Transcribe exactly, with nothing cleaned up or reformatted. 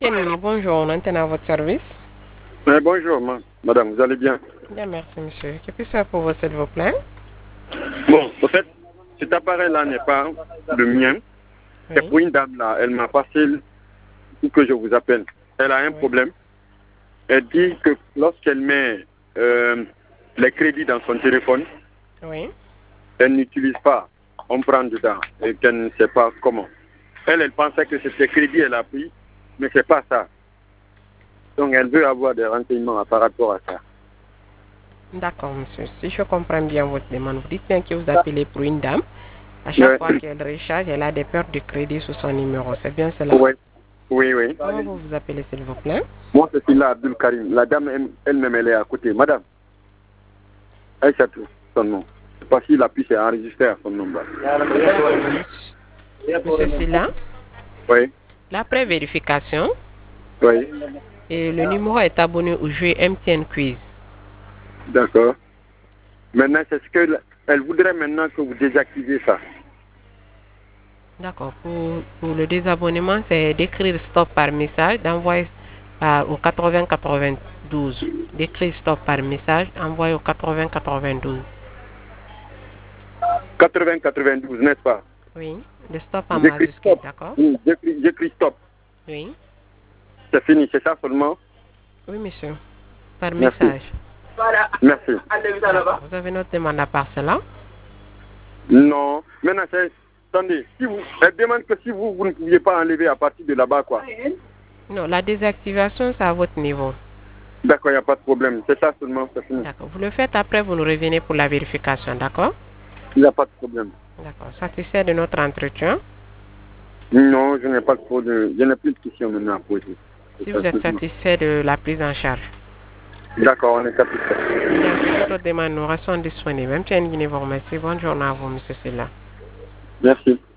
Bien, bonjour, on est à votre service. Eh, bonjour, ma- madame, vous allez bien? Bien, merci, monsieur. Que puis-je faire pour vous, s'il vous plaît? Bon, en fait, cet appareil-là n'est pas le mien. C'est Oui, pour une dame là. Elle m'a passé pour que je vous appelle. Elle a un oui, problème. Elle dit que lorsqu'elle met euh, les crédits dans son téléphone, oui. elle n'utilise pas. On prend dedans et qu'elle ne sait pas comment. Elle, elle pensait que c'était crédit, elle a pris, mais c'est pas ça. Donc, elle veut avoir des renseignements par rapport à ça. D'accord, monsieur. Si je comprends bien votre demande, vous dites bien que vous appelez pour une dame. À chaque Ouais. fois qu'elle recharge, elle a des pertes de crédit sur son numéro. C'est bien cela? Oui, oui, oui. Comment vous vous appelez, s'il vous plaît? Moi, je suis là, Abdul Karim. La dame elle- elle-même, elle est à côté. Madame, Aïssatou, son nom. Je sais pas si la puce est enregistrée à son nom. Là. Monsieur Silla, Oui, la pré-vérification oui, et le numéro est abonné au jeu M T N Quiz. d'accord. Maintenant, c'est ce que la- elle voudrait maintenant que vous désactivez ça. D'accord. Pour, pour le désabonnement, c'est d'écrire stop par message, d'envoyer par- au quatre-vingts quatre-vingt-douze. D'écrire stop par message, envoyer au quatre-vingts quatre-vingt-douze. quatre-vingts quatre-vingt-douze, n'est-ce pas? Oui. Le stop en J'écris majuscule, stop. d'accord? Oui, J'écris j'écris stop. Oui. C'est fini, c'est ça seulement? Oui, monsieur. Par Merci. message. Merci. D'accord. Vous avez notre demande à part cela? Non. Maintenant, c'est... Attendez, si vous... elle demande que si vous, vous ne pouviez pas enlever à partir de là-bas, quoi. Non, la désactivation, c'est à votre niveau. D'accord, il n'y a pas de problème. C'est ça seulement, c'est fini. D'accord. Vous le faites après, vous nous revenez pour la vérification, d'accord? Il n'y a pas de problème. D'accord. Satisfait de notre entretien? Non, je n'ai pas trop de... Je n'ai plus de questions maintenant à poser. Si vous êtes satisfait de la prise en charge? D'accord, on est satisfait. Bien, toutes les demandes nous restent disponibles. M T N Guinée vous remercie. Bonne journée à vous, monsieur Silla. Merci.